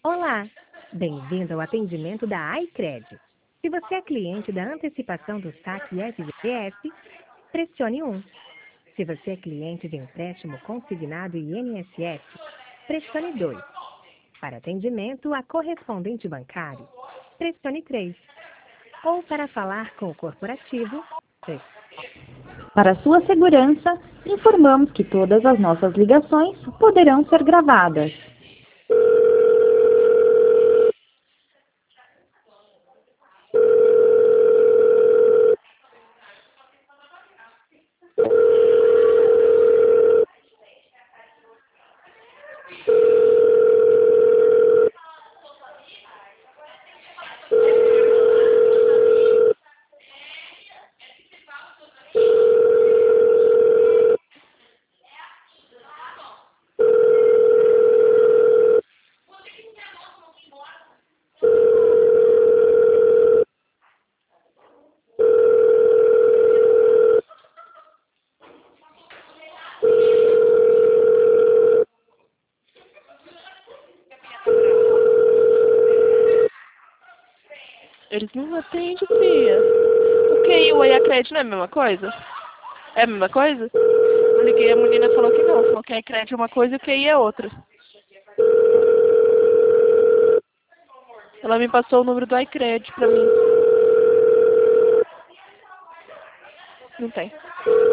Olá, bem-vindo ao atendimento da iCred. Se você é cliente da antecipação do saque FGTS, pressione 1. Se você é cliente de empréstimo consignado INSS, pressione 2. Para atendimento a correspondente bancário, pressione 3. Ou para falar com o corporativo, pressione. Para sua segurança, informamos que todas as nossas ligações poderão ser gravadas. Eles não atendem, Fia. O QI e o iCred não é a mesma coisa? É a mesma coisa? Eu liguei, a menina falou que não. Falou que a iCred é uma coisa e o QI é outra. Ela me passou o número do iCred pra mim. Não tem.